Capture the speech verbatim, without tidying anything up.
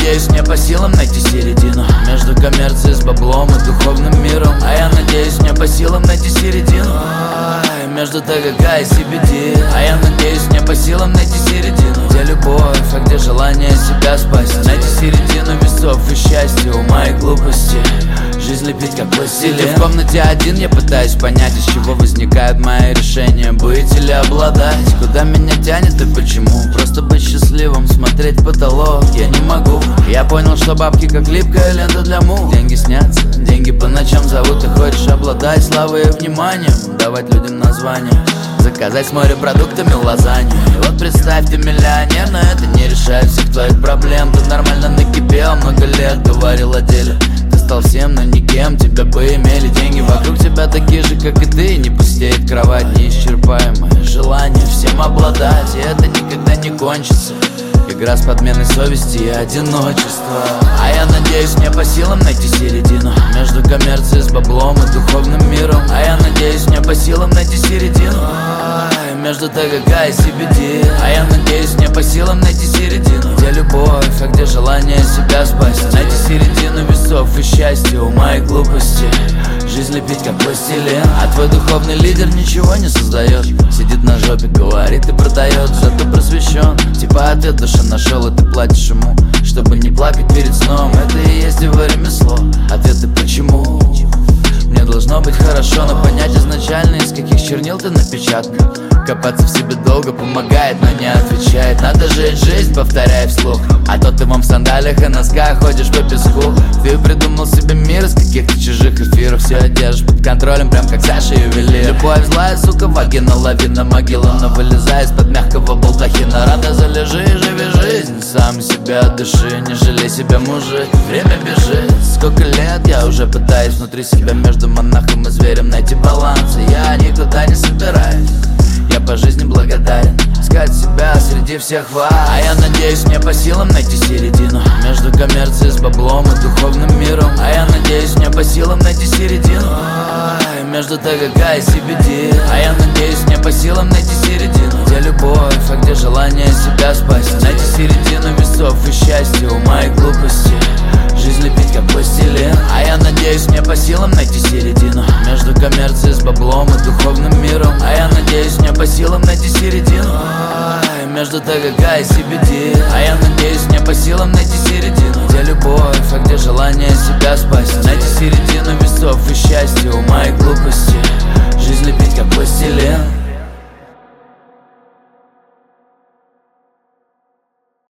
надеюсь, мне по силам найти середину между коммерцией с баблом и духовным миром. А я надеюсь, мне по силам найти середину Ой, между ТГК и си би ди. А я надеюсь, мне по силам найти середину, где любовь, а где желание себя спасти. Найти середину весов и счастья, ума и глупости, жизнь лепить как пластилин. Сидя в комнате один, я пытаюсь понять, из чего возникают мои решения, быть или обладать. Куда меня тянет и почему? Просто быть счастливым, смотреть в потолок я не могу. Я понял, что бабки как липкая лента для мух. Деньги снятся, деньги по ночам зовут. Ты хочешь обладать славой и вниманием, давать людям названия, заказать с морепродуктами лазанью. И вот представь, ты миллионер, но это не решает всех твоих проблем. Ты нормально накипел, много лет говорил о деле. Ты стал всем, но никем, тебя бы имели деньги. Вокруг тебя такие же, как и ты, не пустеет кровать, неисчерпаемое желание всем обладать. И это никогда не кончится, игра с подменой совести и одиночества. А я надеюсь, мне по силам найти середину между коммерцией с баблом и духовным миром. А я надеюсь, мне по силам найти середину Ой, между ТГК и си би ди. А я надеюсь, мне по силам найти середину, где любовь, а где желание себя спасти. Найти середину весов и счастья, ума и глупости, жизнь лепить как пластилин. А твой духовный лидер ничего не создает, сидит на жопе, говорит и продает, зато просвещен. Типа ответ душа нашел, и ты платишь ему, чтобы не плакать перед сном. Это и есть его ремесло, ответы почему. Мне должно быть хорошо, но понять изначально, из каких чернил ты напечатан. Копаться в себе долго помогает, но не отвечает. Надо жить жизнь, повторяй вслух, а то ты вам в сандалиях и носках ходишь по песку. Ты придумал себе мир из каких-то чужих эфиров, все держишь под контролем, прям как Саша ювелир. Любовь злая, сука, вагина, лавина, могила, но вылезай из-под мягкого балдахина. Рада, залежи и живи жизнь, сам себя дыши, не жалей себя, мужик, время бежит. Сколько лет я уже пытаюсь внутри себя между монахом и зверем найти баланс, и я никуда не собираюсь. Я по жизни благодарен, искать себя среди всех вас. А я надеюсь, мне по силам найти середину между коммерцией с баблом и духовным миром. А я надеюсь, мне по силам найти середину Ой, между ТГК и си би ди. А я надеюсь, мне по силам найти середину, где любовь, а где желание себя спасти. Найти середину весов и счастья, ума и глупости, жизнь лепить как пластилин. А я надеюсь, мне по силам найти середину между коммерцией с баблом и духовным миром. А я надеюсь, мне по силам найти середину Ой, между ТГК и си би ди. А я надеюсь, мне по силам найти середину, где любовь, а где желание себя спасти. Найти середину весов и счастья, ума и глупости, жизнь лепить как пластилин.